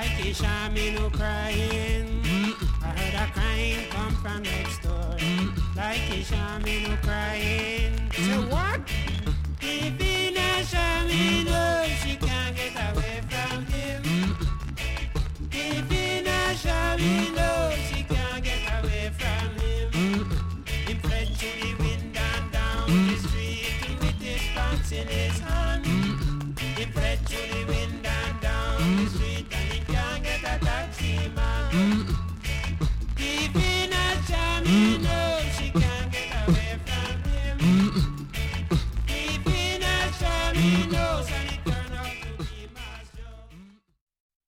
like Isha, me no crying. I heard a crying come from next door. Like Isha, me no crying. Say what? If Isha, me know she can't get away from him. If Isha, me know she can't get away from him. Him fled to the wind and down the street with his pants in his hand. He fled to the wind and down the street and he can't get a taxi man. Even a charming know she can't get away from him. Even a charming knows and he